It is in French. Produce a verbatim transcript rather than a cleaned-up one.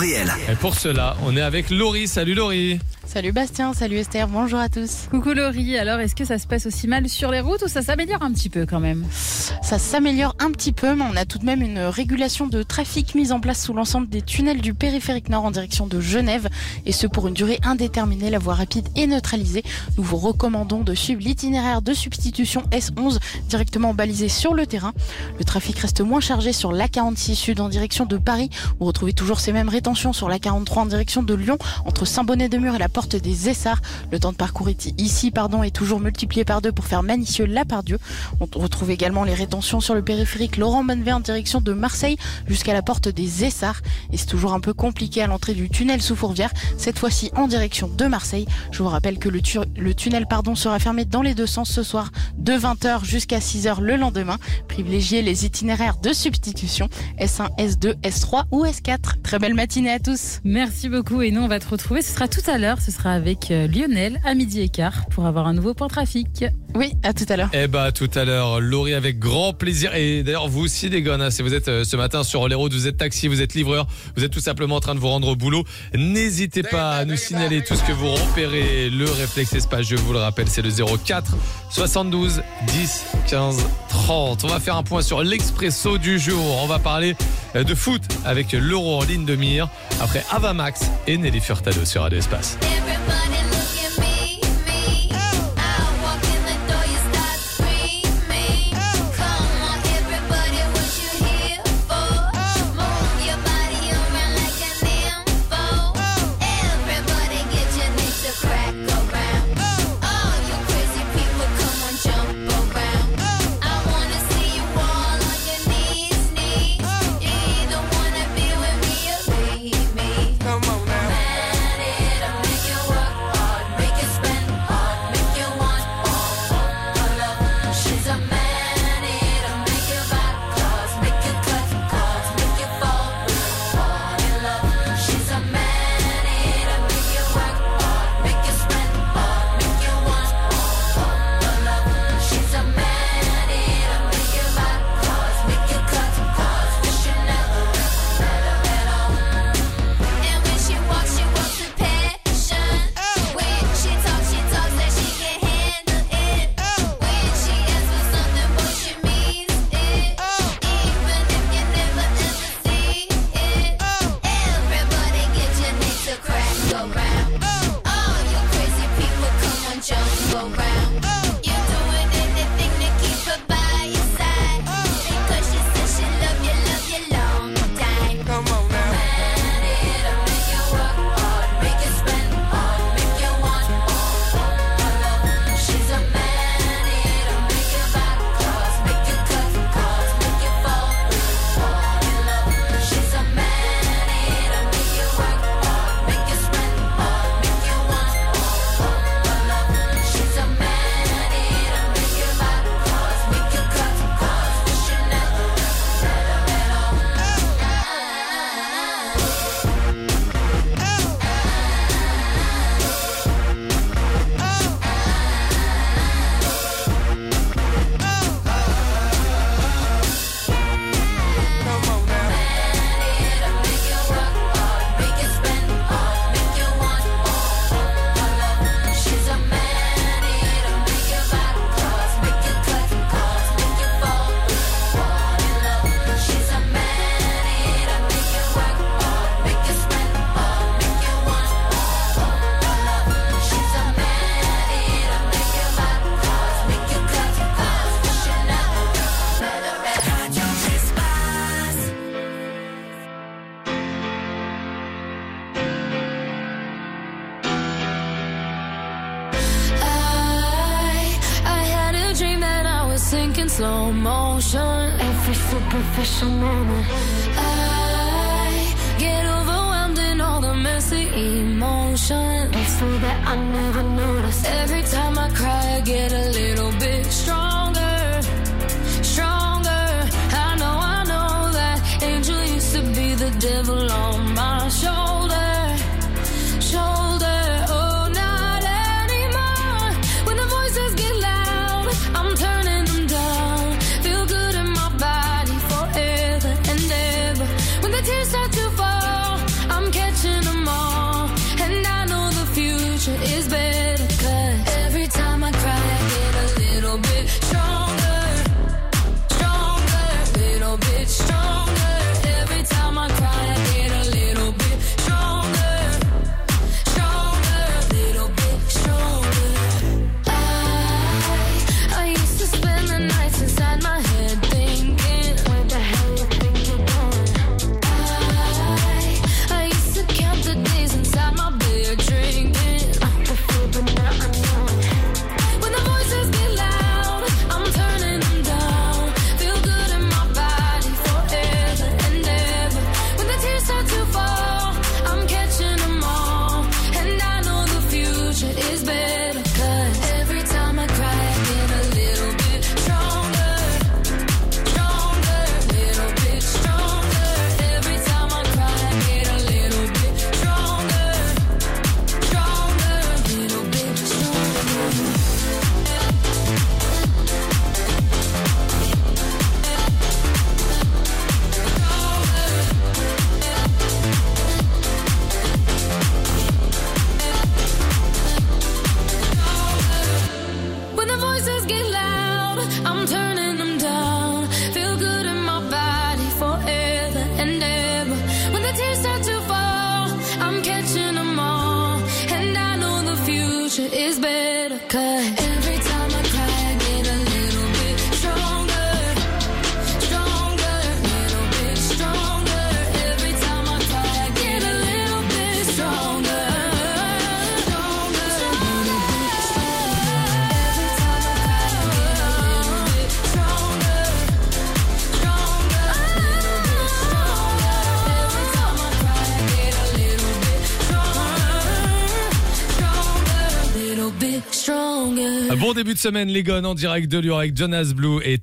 Réel. Et pour cela, on est avec Laurie. Salut Laurie. Salut Bastien, salut Esther, bonjour à tous. Coucou Laurie, alors est-ce que ça se passe aussi mal sur les routes ou ça s'améliore un petit peu quand même ? Ça s'améliore un petit peu, mais on a tout de même une régulation de trafic mise en place sous l'ensemble des tunnels du périphérique nord en direction de Genève, et ce pour une durée indéterminée. La voie rapide est neutralisée. Nous vous recommandons de suivre l'itinéraire de substitution S onze directement balisé sur le terrain. Le trafic reste moins chargé sur l'A quarante-six Sud en direction de Paris. Vous retrouvez toujours ces mêmes rétentions sur l'A quarante-trois en direction de Lyon, entre Saint-Bonnet-de-Mur et la porte des Essarts. Le temps de parcours ici pardon, est toujours multiplié par deux pour faire Manicieux-la-Part-Dieu. On retrouve également les rétentions sur le périphérique Laurent-Bonnevet en direction de Marseille jusqu'à la porte des Essarts. Et c'est toujours un peu compliqué à l'entrée du tunnel sous Fourvière, cette fois-ci en direction de Marseille. Je vous rappelle que le, tu- le tunnel pardon, sera fermé dans les deux sens ce soir de vingt heures jusqu'à six heures le lendemain. Privilégiez les itinéraires de substitution S un, S deux, S trois ou S quatre. Très belle matinée à tous. Merci beaucoup et nous on va te retrouver, ce sera tout à l'heure, ce sera avec Lionel à midi et quart pour avoir un nouveau point trafic. Oui, à tout à l'heure. Eh bah, tout à l'heure, Laurie, avec grand plaisir. Et d'ailleurs, vous aussi, les gars, si vous êtes euh, ce matin sur les routes, vous êtes taxi, vous êtes livreur, vous êtes tout simplement en train de vous rendre au boulot, n'hésitez pas à nous signaler tout ce que vous repérez. Le réflexe espace, je vous le rappelle, c'est le zéro quatre soixante-douze dix quinze trente. On va faire un point sur l'expresso du jour. On va parler de foot avec l'Euro en ligne de mire après Avamax et Nelly Furtado sur Radio Espace. in slow motion. Every superficial moment, I get overwhelmed in all the messy emotions. It's so that I never notice. Every time I cry, I get a little bit stronger, stronger. I know, I know that angel used to be the devil on my shoulder, shoulder. Oh, not anymore. When the voices get loud, I'm turning them down. Feel good in my body forever and ever. When the tears start to fall, I'm bit stronger. Bon début de semaine les gones en direct de Lyon avec Jonas Blue et